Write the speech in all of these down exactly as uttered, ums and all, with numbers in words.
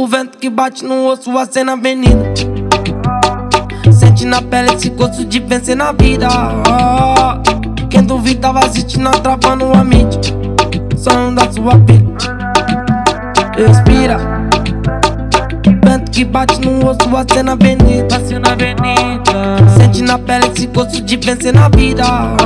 O vento que bate no osso, a cena avenida. Sente na pele esse gosto de vencer na vida. Quem duvidava assistindo, travando a mídia. Som da sua vida. Respira. Vento que bate no osso, a cena avenida. Passe na avenida. Sente na pele esse gosto de vencer na vida.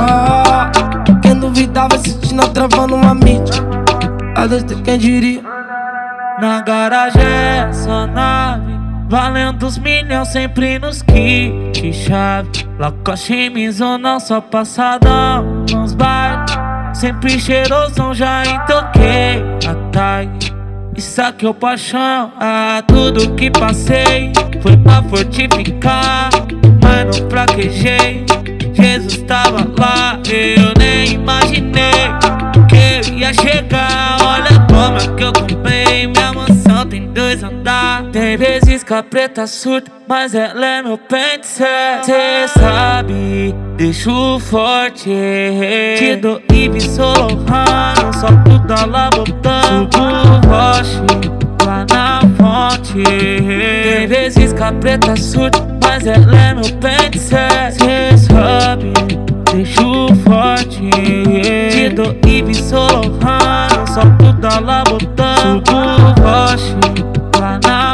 Quem duvidava assistindo, travando a mídia. A Deus tem quem diria. Na garagem é só nave, valendo os milhões sempre nos kit chave. Lacoste Mizuno, só passadão nos bailes. Sempre cheirosão, já entoquei a tag. E saquei paixão, ah, tudo que passei foi pra fortificar, mas não fraquejei. Jesus tava lá, eu nem imaginei que eu ia chegar. Olha como é que eu comprei, minha mansão tem dois andares. Tem vezes que a preta surta, mas ela é meu pente set. Cê sabe, deixo forte. Te dou Yves Saint Laurent, só tudo a lá botando. Subo o roche, lá na fonte. Tem vezes que a preta surta, mas ela é meu pente set. Cê sabe, deixo forte. Te dou Yves Saint Laurent, só tudo a lá botando. Subo o roche, lá na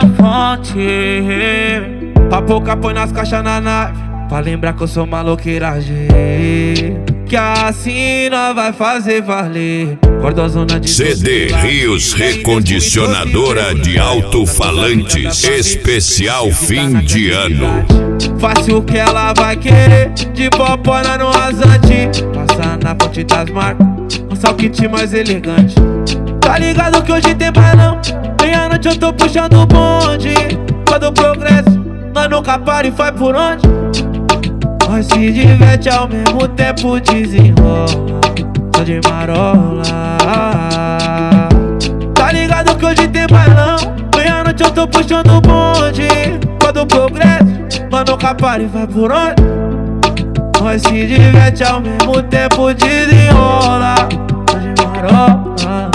fonte. Papoca põe nas caixas na nave, pra lembrar que eu sou maloqueiragem. Que assim nós vai fazer valer. Corda zona de C D Rios Recondicionadora de Alto-Falantes, especial fim de ano. Fácil que ela vai querer, de popona no rasante. Passar na ponte das marcas, lançar o kit mais elegante. Tá ligado que hoje tem bailão, meia-noite eu tô puxando o bonde. Quando o progresso, nós nunca para e faz por onde. Nós se diverte ao mesmo tempo desenrola, só de marola. Tá ligado que hoje tem bailão, meia-noite eu tô puxando o bonde. Quando o progresso, nós nunca para e vai por onde. Nós se diverte ao mesmo tempo desenrola, só de marola.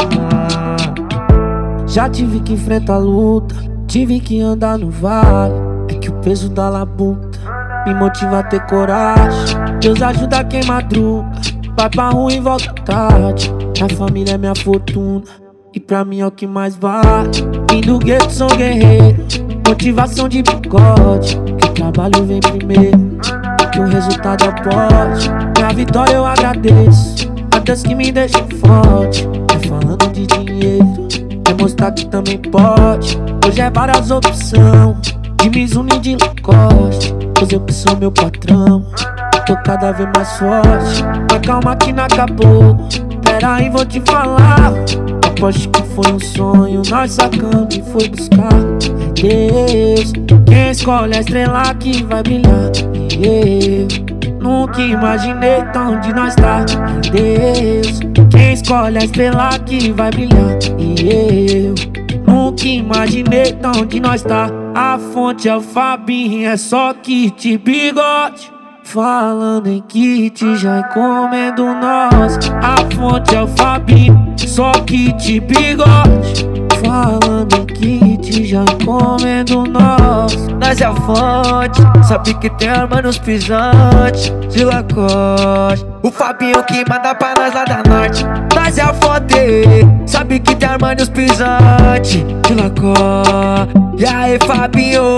Já tive que enfrentar a luta, tive que andar no vale. É que o peso da labuta me motiva a ter coragem. Deus ajuda quem madruga, vai pra rua e volta tarde. Minha família é minha fortuna, e pra mim é o que mais vale. Vim do gueto, sou guerreiro, motivação de bigode. Que o trabalho vem primeiro, que o resultado é forte. Minha vitória eu agradeço a Deus que me deixa forte. É falando de dinheiro, é mostrar que também pode. Hoje é várias opções, de Mizuno e de Lacoste. Pois eu que sou meu patrão, tô cada vez mais forte. Mas calma que não acabou, pera aí vou te falar. Aposto que foi um sonho, nós sacamos e foi buscar. É Deus quem escolhe a estrela que vai brilhar. E eu nunca imaginei tão onde nós tá. É Deus quem escolhe a estrela que vai brilhar. E eu nunca imaginei tão onde nós tá. A fonte é o Fabinho, é só kit bigode. Falando em kit, já encomendo nós. A fonte é o Fabinho, só kit bigode. Falando em kit, já encomendo nós. Nós é a fonte, sabe que tem arma nos pisantes de Lacoste. O Fabinho que manda pra nós lá da norte. Nós é a fonte, sabe que tem arma nos pisantes de Lacoste. E aí Fabinho,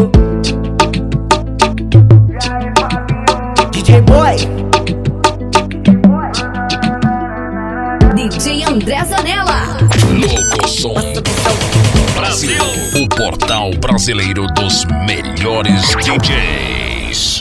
D J Boy, D J André Zanella. Locosom Brasil, o portal brasileiro dos melhores D Js.